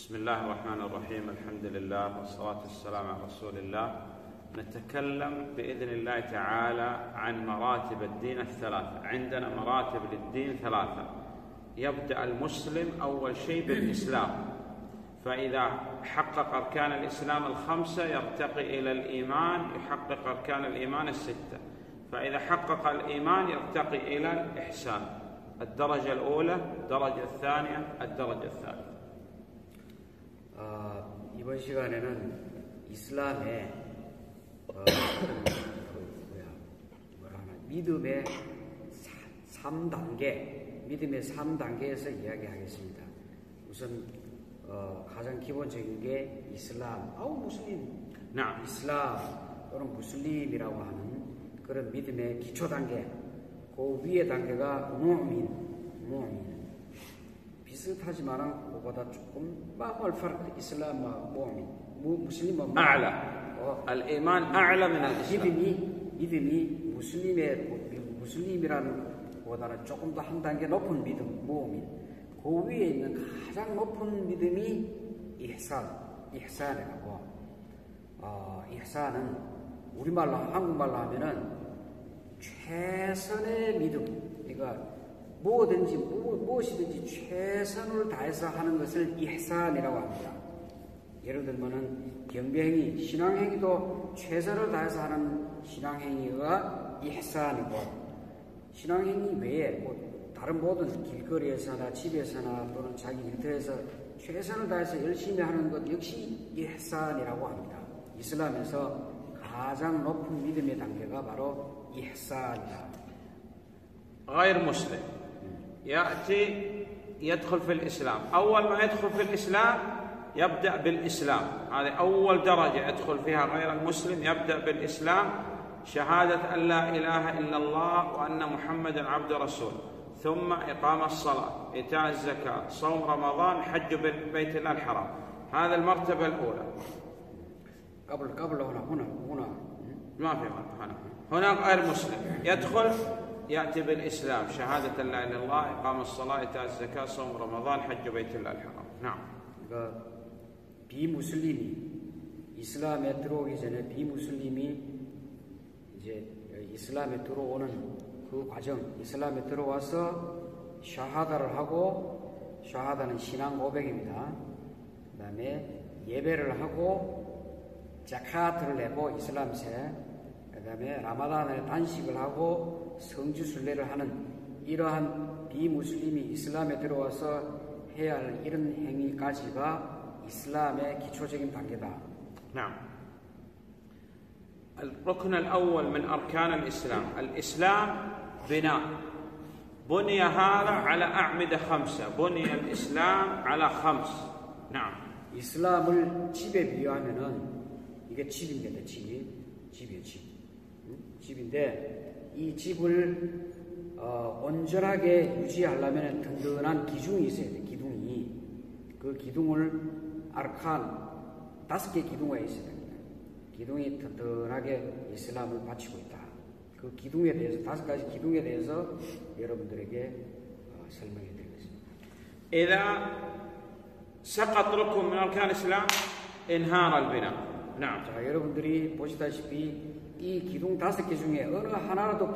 بسم الله الرحمن الرحيم. الحمد لله والصلاة والسلام على رسول الله. نتكلم بإذن الله تعالى عن مراتب الدين الثلاثة. عندنا مراتب للدين ثلاثة. يبدأ المسلم أول شيء بالإسلام، فإذا حقق أركان الإسلام الخمسة يرتقي إلى الإيمان، يحقق أركان الإيمان الستة، فإذا حقق الإيمان يرتقي إلى الإحسان، الدرجة الأولى، الدرجة الثانية، الدرجة الثالثة. 이번 시간에는 이슬람의 믿음의 3단계에서 이야기하겠습니다. 우선 가장 기본적인 게 이슬람, 이슬람 또는 무슬림이라고 하는 그런 믿음의 기초 단계, 그 위의 단계가 무민. 비슷하지만 그보다 조금 الفرق الإسلام مؤمن مسلم أعلى الإيمان أعلى من الإسلام. 믿음이 무슬림이라는 보다는 조금 더 한 단계 높은 믿음, 무민. 그 위에 있는 가장 높은 믿음이 ihsan이라고. ihsan은 우리말로 한국말로 하면은 최선의 믿음. 그러니까 무엇이든지 최선을 다해서 하는 것을 ihsan이라고 합니다. 예를 들면은 경배행위, 신앙행위도 최선을 다해서 하는 신앙행위가 ihsan이고, 신앙행위 외에 다른 모든 길거리에서나 집에서나 또는 자기 일터에서 최선을 다해서 열심히 하는 것 역시 ihsan이라고 합니다. 이슬람에서 가장 높은 믿음의 단계가 바로 ihsan이다. غير مسلم يأتي يدخل في الإسلام. أول ما يدخل في الإسلام يبدأ بالإسلام، هذه أول درجة يدخل فيها غير المسلم، يبدأ بالإسلام، شهادة أن لا إله إلا الله وأن محمدا عبد رسول، ثم إقام الصلاة، إيتاء الزكاة، صوم رمضان، حج بيت الله الحرام. هذا المرتبة الأولى. قبل هنا ما في هنا غير مسلم يدخل يأتي بالإسلام، شهادة لا إله إلا الله، إقام الصلاة، إيتاء الزكاة، صوم رمضان، حج بيت الله الحرام. نعم. 비무슬림이 이슬람에 들어오기 전에 비무슬림이 이제 이슬람에 들어오는 그 과정, 이슬람에 들어와서 샤하다를 하고, 샤하다는 신앙 고백입니다. 그다음에 예배를 하고 자카트를 내고 이슬람세, 그다음에 라마단에 단식을 하고 성주 순례를 하는 이러한 비무슬림이 이슬람에 들어와서 해야 할 이런 행위까지가 이슬람의 기초적인 단계다. نعم. الركن الأول من أركان الإسلام. الإسلام بناء، بني هذا على أعمدة 5. بني الإسلام على 5. نعم. 이슬람을 집에 비유하면은 이게 집입니다. 집이에요. 집인데 이 집을 온전하게 유지하려면 든든한 기둥이 있어야 돼. 그 기둥을 아르칸 5개 기둥이 있어야 됩니다. 기둥이 든든하게 이슬람을 바치고 있다. 그 기둥에 대해서 5가지 기둥에 대해서 여러분들에게 설명해 드리겠습니다. إذا سقط ركن من أركان الإسلام انهار البناء. نعم. 자, 여러분들이 보시다시피 이 기둥 5개 중에 어느 하나라도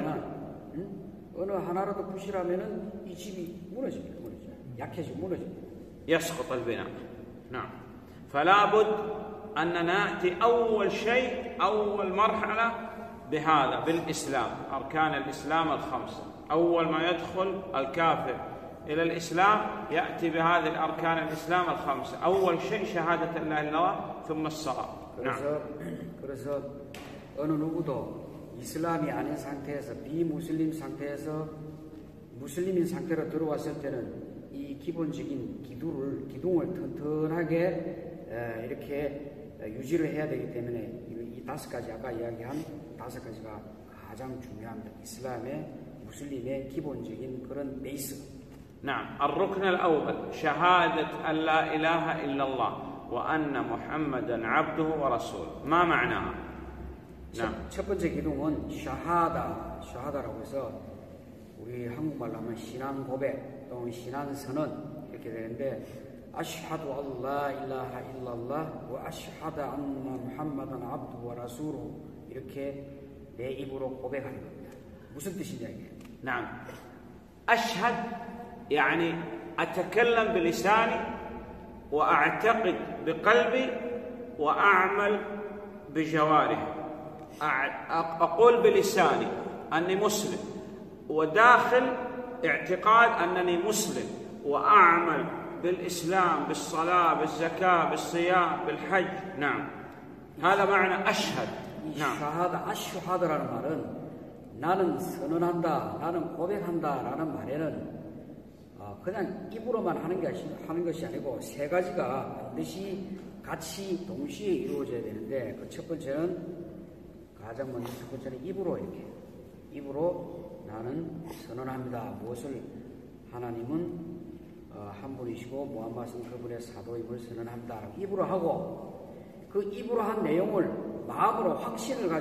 부실하면은 이 집이 무너집니다. 약해지고 무너집니다. يسقط البناء. نعم. فلا بد أن نأتي أول شيء، أول مرحلة بهذا، بالإسلام، أركان الإسلام ال5. أول ما يدخل الكافر إلى الإسلام يأتي بهذه الأركان الإسلام ال5. أول شيء شهادة لا إله إلا الله ثم الصلاة. 그래서 어느 누구도 이슬람이 아닌 상태에서 비무슬림 상태에서 무슬림인 상태로 들어왔을 때는 이 기본적인 기둥을 튼튼하게 이렇게 유지를 해야 되기 때문에 이 5가지, 아까 이야기한 5가지가 가장 중요합니다. 이슬람의 무슬림의 기본적인 그런 베이스. نعم. الركن الأول شهادة أن لا إله إلا الله وأن محمدا عبده ورسوله. ما معناها؟ 첫 번째 기둥은 샤하다라고 해서 우리 한국말로 하면 신앙 고백 또는 신앙 선언 이렇게 되는데 아슈하두 알라 일라하 일랄lah 와 아슈하두 안나 무함마단 압두 와 라수루 이렇게 내 입으로 고백하는 겁니다. 무슨 뜻이냐 이게? نعم أشهد يعني أتكلم بلساني وأعتقد بقلبي وأعمل بجوارحي. أقول بلساني أني مسلم وداخل اعتقاد أنني مسلم وأعمل بالإسلام بالصلاة بالزكاة بالصيام بالحج. نعم هذا معنى أشهد. نعم. 아슈하드라는 말은 나는 선언한다, 나는 고백한다라는 말에는 그냥 입으로만 하는 것이 아니고 세 가지가 반드시 같이 동시에 이루어져야 되는데 그 첫 번째는 가장 먼저 첫 번째는 입으로 나는 선언합니다. 무엇을 하나님은 한 분이시고 무함mad은 그분의 사도임을 선언합니다. 입으로 하고 그 입으로 한 내용을 마음으로 확신을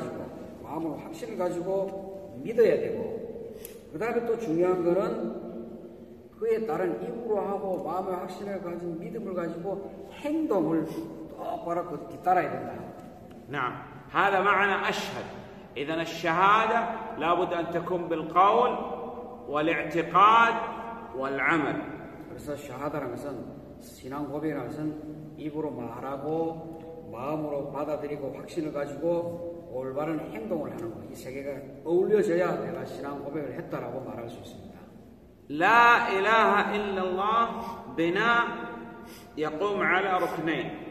가지고 믿어야 되고 그 다음에 또 중요한 거는 그에 따른 입으로 하고 마음의 확신을 가진 믿음을 가지고 행동을 똑바로 뒤따라야 된다. نعم هذا معنى أشهد. إذن الشهادة لابد أن تكون بالقول والاعتقاد والعمل. 그래서 샤하다라는 것은 신앙 고백이라는 것은 입으로 말하고 마음으로 받아들이고 확신을 가지고 올바른 행동을 하는 것. 이 세 개가 어울려져야 내가 신앙 고백을 했다라고 말할 수 있습니다. لا إله إلا الله بناء يقوم على ركنين.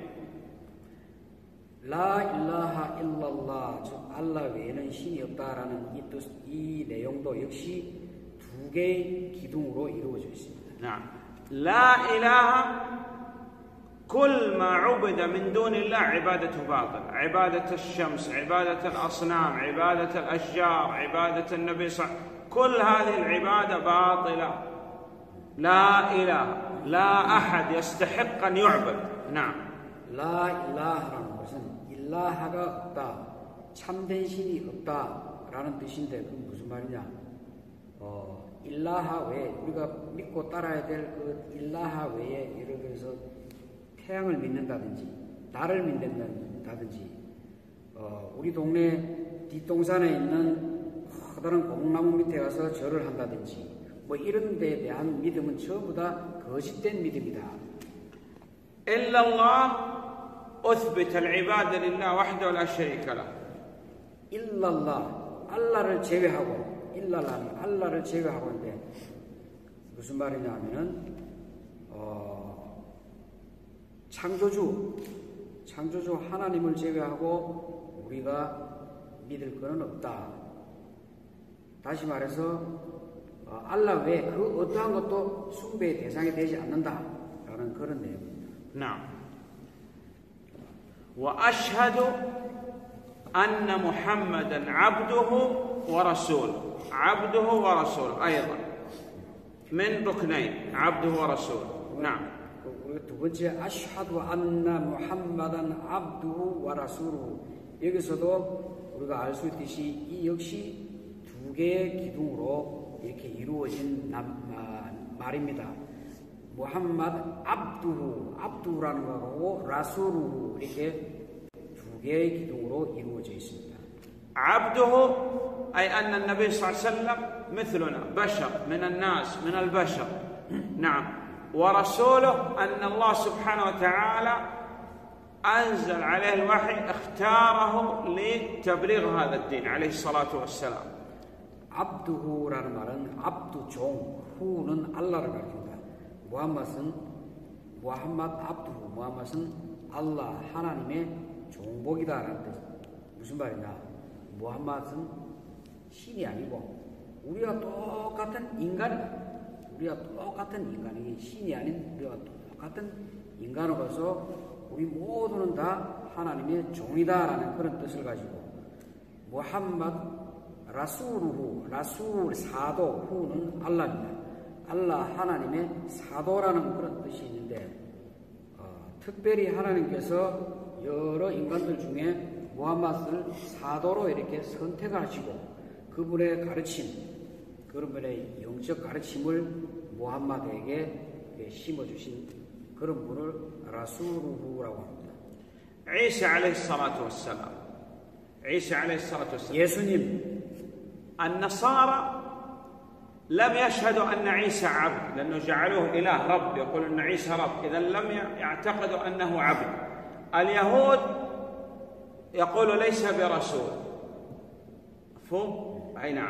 라 일라하 일랄라 즉 알라 외에는 신이 없다라는 이 내용도 역시 두 개의 기둥으로 이루어져 있습니다. نعم لا إله كل ما عبد من دون الله عبادته باطل. عبادة الشمس عبادة الأصنام عبادة الأشجار عبادة النبي صلى الله عليه وسلم كل هذه العبادة باطلة. لا إله لا أحد يستحق أن يعبد. نعم 라 일라하라는 것은 일라하가 없다, 참된 신이 없다라는 뜻인데 그건 무슨 말이냐? 일라하 외에 우리가 믿고 따라야 될 그 일라하 외에 예를 들어서 태양을 믿는다든지 달을 믿는다든지 우리 동네 뒷동산에 있는 커다란 고목나무 밑에 가서 절을 한다든지 뭐 이런 데에 대한 믿음은 전부 다 거짓된 믿음이다. إلا الله أثبت العبادة لله وحده لا شريك له. 일랄라 알라를 제외하고 일랄라는 알라를 제외하고인데 무슨 말이냐 하면은 창조주 하나님을 제외하고 우리가 믿을 것은 없다. 다시 말해서 알라 외에 그 어떠한 것도 숭배의 대상이 되지 않는다라는 그런 내용입니다. نعم وأشهد أن محمدا عبده ورسوله. عبده ورسوله أيضا من ركنين عبده ورسوله. نعم 두 번째 아슈하두 안나 무함마단 압두후 와 라수루후. 여기서도 우리가 알 수 있듯이 이 역시 두 개의 기둥으로 이렇게 이루어진 말입니다. 무함마드 압두라는 거하고 라수루후 이렇게 두 개의 기둥으로 이루어져 있습니다. عبده أي أن النبي صلى الله عليه وسلم مثلنا بشر من الناس من البشر. نعم ورسوله أن الله سبحانه وتعالى أنزل عليه الوحي اختاره لتبليغ هذا الدين عليه الصلاة والسلام. 압두후라는 말은 압두 종, 후는 알라를 가리킵니다. 무함마드 압두후, 무함mad은 알라 하나님의 종복이다라는 뜻. 무슨 말이냐? 무함mad은 신이 아니고 우리가 똑같은 인간이다. 우리가 똑같은 인간이 신이 아닌 우리가 똑같은 인간으로서 우리 모두는 다 하나님의 종이다라는 그런 뜻을 가지고 무함마드 라수루후, 라술 사도, 후는 알라입니다. 알라 하나님의 사도라는 그런 뜻이 있는데 특별히 하나님께서 여러 인간들 중에 무함mad을 사도로 이렇게 선택을 하시고 그분의 가르침, 그분의 영적 가르침을 무함mad에게 심어주신 그런 분을 라수루후라고 합니다. عيسى عليه الصلاة والسلام عيسى عليه الصلاة والسلام 예수님 النصارى لم يشهدوا أن عيسى عبد لأنه جعلوه إله رب يقول أن عيسى رب إذا لم يعتقدوا أنه عبد اليهود يقول ليس برسول مفهوم؟ أي نعم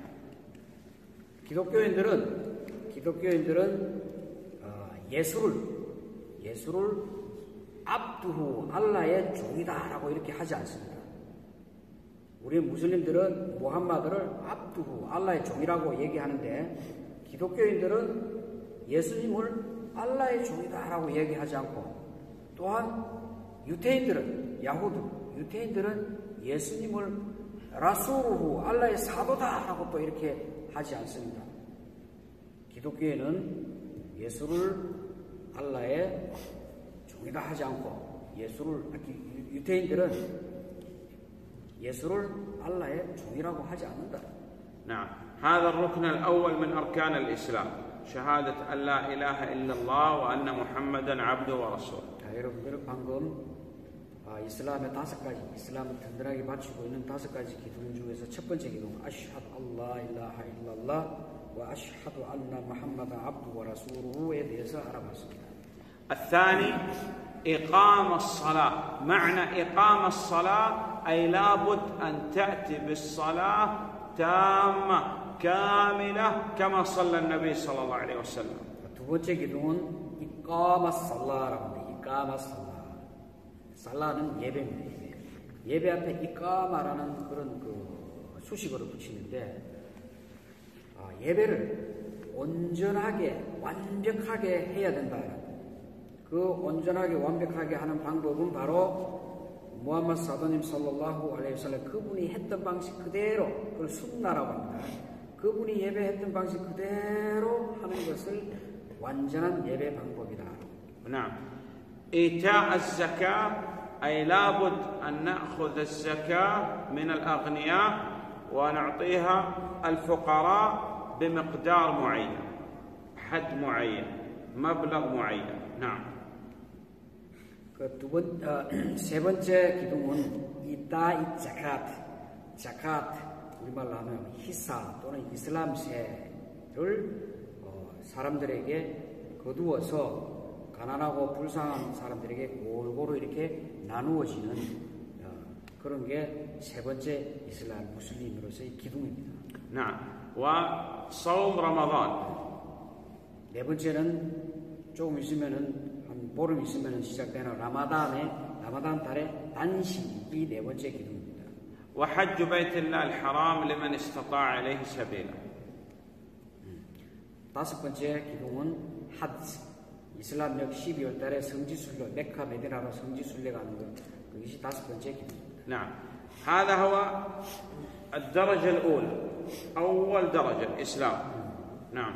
기독교인들은 예수를 압두후 알라의 종이다라고 이렇게 하지 않습니다. 우리 무슬림들은 무함마드를 압두후 알라의 종이라고 얘기하는데 기독교인들은 예수님을 알라의 종이다라고 얘기하지 않고 또한 유태인들은 예수님을 라수르후 알라의 사도다라고 또 이렇게 하지 않습니다. 기독교에는 예수를 알라의 종이다 하지 않고 유태인들은 예수를 알라의 종이라고 하지 않는다. نعم هذا الركن الأول من أركان الإسلام شهادة أن لا إله إلا الله وأن محمدا عبده ورسوله. 여러분들은 방금 이슬람의 5가지, 이슬람을 든든하게 바치고 있는 5가지 기둥 중에서 첫 번째 기둥 아슈하두 알라 일라하 일랄라 와 아슈하두 안나 무함마단 압두hu 라수루후에 대해서 알아봤습니다. الثاني إقام الصلاة معنى إقام الصلاة أي لابد أن تأتي بالصلاة تامة كاملة كما صلى النبي صلى الله عليه وسلم. 두 번째 기둥은 이까마 살라라고 합니다. 이까마 살라. 살라는 예배입니다. 예배 앞에 이까마라는 그런 수식어를 붙이는데 예배를 온전하게 완벽하게 해야 된다. 그 온전하게 완벽하게 하는 방법은 바로 무함마드 사도님 살랄라후 알레이히 와살람 그분이 했던 방식 그대로 그걸 순나라고 합니다. 그분이 예배했던 방식 그대로 하는 것을 완전한 예배 방법이다. نعم إيتاء الزكاة أي لابد أن نأخذ الزكاة من الأغنياء ونعطيها الفقراء بمقدار معين حد معين مبلغ معين. نعم 세 번째 기둥은 이따이 자카트 우리말로 하면 히사 또는 이슬람세를 사람들에게 거두어서 가난하고 불쌍한 사람들에게 골고루 이렇게 나누어지는 그런 게 세 번째 이슬람 무슬림으로서의 기둥입니다. نعم وصوم رمضان. 네 번째는 조금 있으면은 한 보름 있으면은 시작되는 라마단 달의 단식이 네 번째 기둥입니다. وحج بيت الله الحرام لمن استطاع إليه سبيلا. 다섯 번째 기둥은 하지. 이슬람력 12월 달에 성지순례 메카 메디나로 성지순례 가는 것 그것이 다섯 번째 기둥입니다. نعم هذا هو الدرجة الأولى أول درجة الإسلام. نعم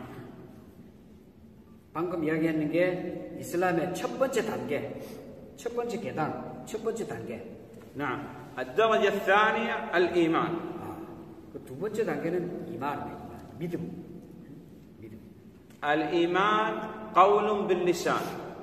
방금 이야기했는 게 이슬람의 첫 번째 단계, 첫 번째 계단, 첫 번째 단계. نعم الدرجة الثانية الإيمان. 그 두 번째 단계는 이만입니다. 믿음. الإيمان قول باللسان.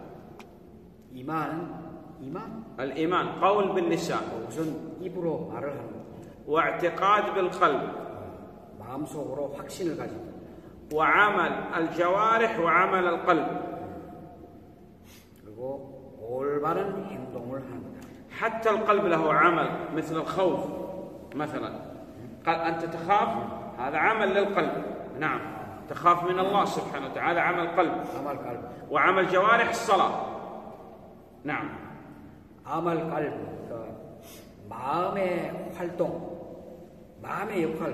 이만. الإيمان قول باللسان. 우선 입으로 말을 하는 것. واعتقاد بالقلب. 마음속으로 확신을 가지고. وعمل الجوارح وعمل القلب. 그리고 올바른 행동을 하는 것. حتى القلب له عمل مثل الخوف مثلا أنت تخاف هذا عمل للقلب. نعم تخاف من الله سبحانه وتعالى عمل قلب. وعمل جوارح الصلاة. نعم عمل قلب 마음의 활동, 마음의 역할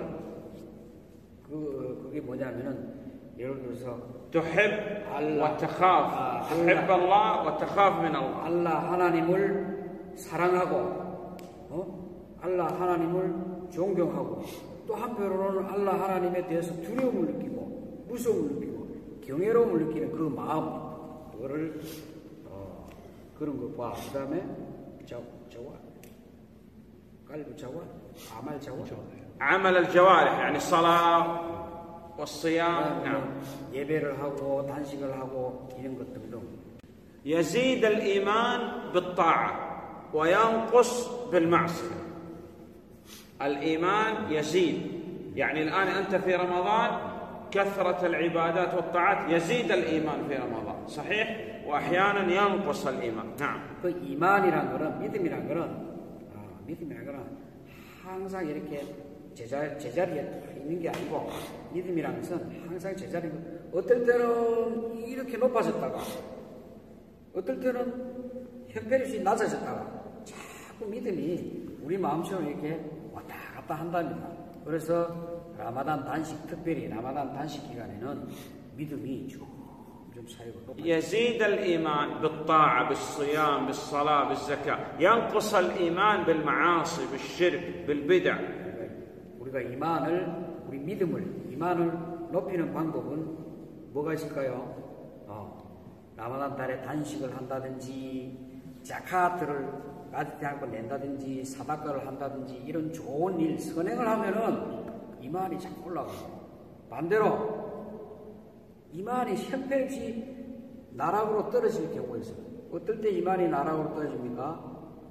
그게 뭐냐면은 예를 들어서 تحب وتخاف تحب الله وتخاف من الله. 알라 하나님을 사랑하고 알라 하나님을 존경하고 또 한편으로는 알라 하나님에 대해서 두려움을 느끼고 무서움을 느끼고 경외로움을 느끼는 그 마음 그거를 그런 것과 그 다음에 자와 qalb 자와 아말 자와 عمل الجوارح يعني الصلاة والصيام. نعم 예배를 하고 단식을 하고 이런 것 등등. يزيد الإيمان بالطاعة وينقص بالمعصية. الإيمان يزيد، يعني الآن أنت في رمضان كثرة العبادات والطاعات يزيد الإيمان في رمضان، صحيح؟ وأحيانا ينقص الإيمان. نعم. 그 이만이란 거는 믿음이란 거는 항상 이렇게 제자리에 있는 게 아니고 믿음이라는 것은 항상 제자리고 어떨 때는 이렇게 높아졌다가 어떨 때는 형편없이 낮아졌다가 자꾸 믿음이 우리 마음처럼 이렇게 왔다 갔다 한답니다. 그래서 라마단 단식, 특별히 라마단 단식 기간에는 믿음이 좀 차이고 يزيد الإيمان بالطاعة بالصيام بالصلاة بالزكاة، ينقص الإيمان بالمعاصي بالشرك بالبدع. 우리가 우리 이만을 높이는 방법은 뭐가 있을까요? 라마단 달에 단식을 한다든지 자카트를 까짓 않고 낸다든지 사다카를 한다든지 이런 좋은 일, 선행을 하면은 이만이 자꾸 올라가요. 반대로 이만이 형편없이 나락으로 떨어질 경우가 있어요. 어떨 때 이만이 나락으로 떨어집니까?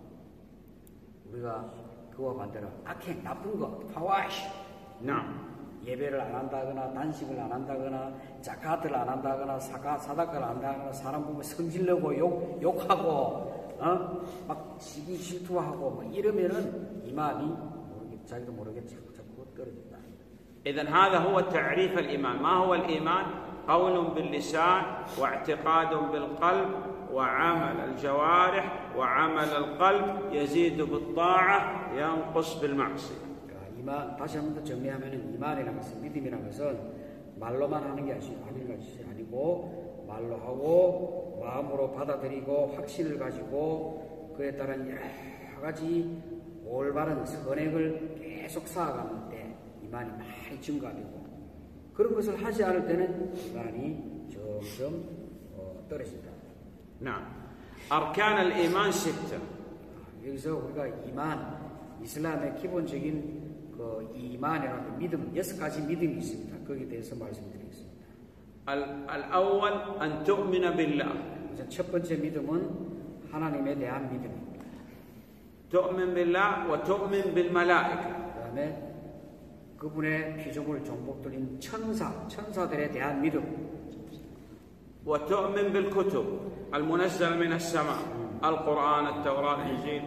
우리가 그와 반대로 악행, 나쁜 거, 파와시, 예배를 안 한다거나 단식을 안 한다거나 자카트를 안 한다거나 사다카를 안 한다거나 사람 보면 성질내고 욕하고 막 시기 질투하고 뭐 이러면은 이만이 자기도 모르게 자꾸 떨어진다. إذن هذا هو تعريف الإيمان. ما هو الإيمان؟ قول باللسان واعتقاد بالقلب وعمل الجوارح وعمل القلب يزيد بالطاعة ينقص بالمعصية. 이만 다시 한 번 더 정리하면은 이만이라는 것은 믿음이라는 것은 말로만 하는 게 아니고 말로 하고 마음으로 받아들이고 확신을 가지고 그에 따른 여러 가지 올바른 선행을 계속 쌓아가는데 이만이 많이 증가되고 그런 것을 하지 않을 때는 이만이 점점 떨어진다. نعم. أركان الإيمان 6. 여기서 우리가 이슬람의 기본적인 그 이만이라는 믿음 6가지 믿음이 있습니다. 거기에 대해서 말씀드리겠습니다. الأول أن تؤمن بالله. 첫 번째 믿음은 하나님에 대한 믿음입니다. تؤمن بالله وتؤمن بالملائكة. 그다음에 그분의 피조물 종복들인 천사들에 대한 믿음. وتؤمن بالكتب المنزل من السماء القرآن التوراة الإنجيل.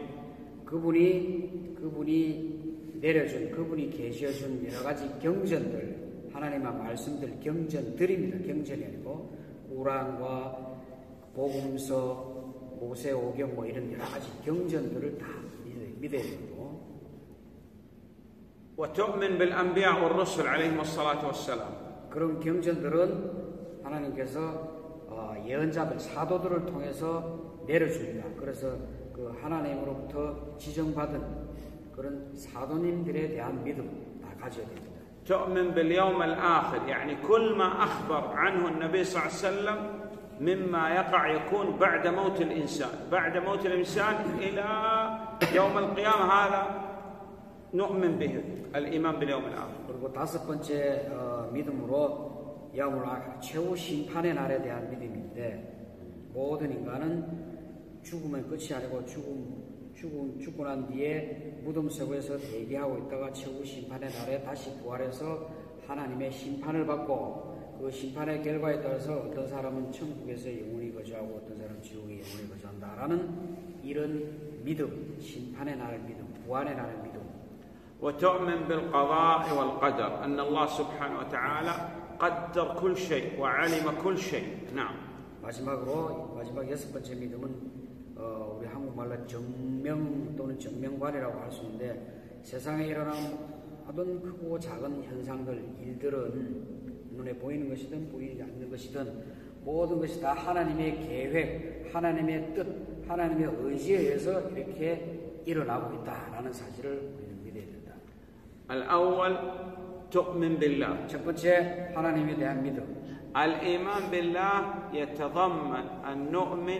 그분이 내려준 그분이 계셔준 여러 가지 경전들 하나님의 말씀들 경전들입니다. 경전이 아니고 꾸란과 복음서 모세오경 뭐 이런 여러 가지 경전들을 다 믿어야 되고. وتؤمن بالأنبياء والرسل عليهم الصلاة والسلام. 그런 경전들은 하나님께서 예언자들 사도들을 통해서 내려줍니다. 그래서 그 하나님으로부터 지정받은 그런 사도님들에 대한 믿음 다 가져야 됩니다. تؤمن باليوم الآخر يعني كل ما أخبر عنه النبي صلى الله عليه وسلم مما يقع يكون بعد موت الإنسان إلى يوم القيامة. هذا نؤمن به الإيمان باليوم الآخر. 그리고 다섯 번째 믿음으로 야움을 최후 심판의 날에 대한 믿음인데 모든 인간은 죽으면 끝이 아니고 죽고 난 뒤에 무덤 속에서 대기하고 있다가 최후 심판의 날에 다시 부활해서 하나님의 심판을 받고 그 심판의 결과에 따라서 어떤 사람은 천국에서 영원히 거주하고 어떤 사람은 지옥에 영원히 거주한다라는 이런 믿음, 심판의 날 믿음, 부활의 날의 믿음. وتؤمن بالقضاء والقدر أن الله سبحانه وتعالى قدر كل شيء وعلم كل شيء. نعم. 마지막 여섯 번째 믿음은 우리 한국말로 정명 또는 정명관이라고 할 수 있는데 세상에 일어나는 모든 크고 작은 현상들, 일들은 눈에 보이는 것이든 보이지 않는 것이든 모든 것이 다 하나님의 계획, 하나님의 뜻, 하나님의 의지에 의해서 이렇게 일어나고 있다라는 사실을 우리는 믿어야 된다. الأول تؤمن بالله. 첫 번째 하나님에 대한 믿음. الإيمان بالله يتضمن أن نؤمن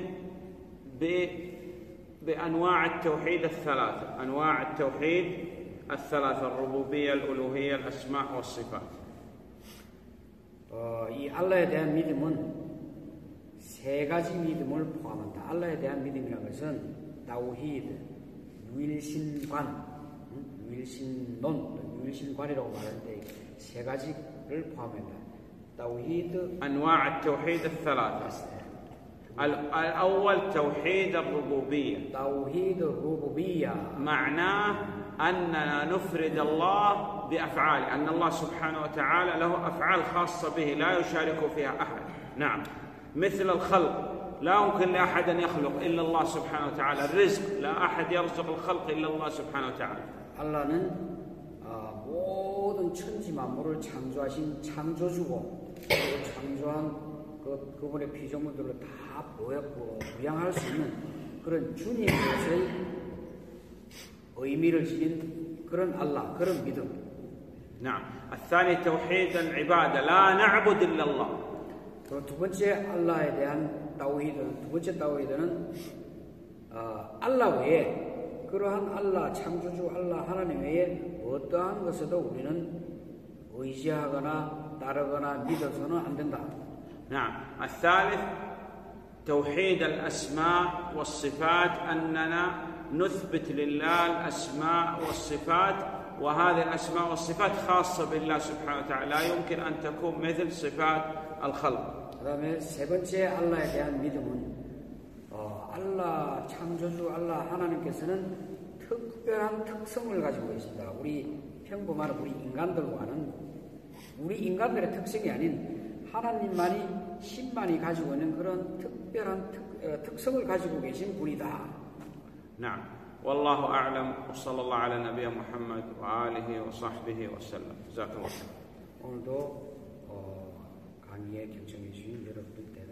بأنواع التوحيد الثلاثة. أنواع التوحيد الثلاثة الربوبية الألوهية الأسماء والصفات. 이 알라에 대한 믿음은 세 가지 믿음을 포함한다. 알라에 대한 믿음이라는 것은 타우히드, 유일신관, 유일신론, 유일신관이라고 말하는데 세 가지를 포함한다. 타우히드 أنواع التوحيد الثلاثة. الأول توحيد الربوبية. توحيد الربوبية معناه أننا نفرد الله بأفعاله، أن الله سبحانه وتعالى له أفعال خاصة به لا يشارك فيها أحد. نعم، مثل الخلق، لا يمكن لأحد أن يخلق إلا الله سبحانه وتعالى. الرزق، لا أحد يرزق الخلق إلا الله سبحانه وتعالى. 알라는 모든 천지 만물을 창조하신 창조주고 그리고 창조한 그분의 피조물들을 다 부양할 수 있는 그런 주님의 의미를 지닌 그런 알라, 그런 믿음. نعم. الثاني توحيد العبادة، لا نعبد إلا الله. 그리고 두 번째 알라에 대한 타우히드는 두 번째 타우히드는 알라 외에 그러한 알라 창조주 알라 하나님 외에 어떠한 것에도 우리는 의지하거나 따르거나 믿어서는 안 된다. نعم. الثالث توحيد الأسماء والصفات، أننا نثبت لله الأسماء والصفات، وهذه الأسماء والصفات خاصة بالله سبحانه وتعالى، لا يمكن أن تكون مثل صفات الخلق. 그다음에 세 번째 알라에 대한 믿음은 알라 창조주 알라 하나님께서는 특별한 특성을 가지고 계십니다. 우리 평범한 우리 인간들과는 우리 인간들의 특성이 아닌 하나님만이 신만이 가지고 있는 그런 특별한 특성을 가지고 계신 분이다. نعم. والله أعلم وصلى الله على نبينا محمد وآله وصحبه وسلم. جزاكم الله خير. 오늘도 강의에 경청해 주신 여러분들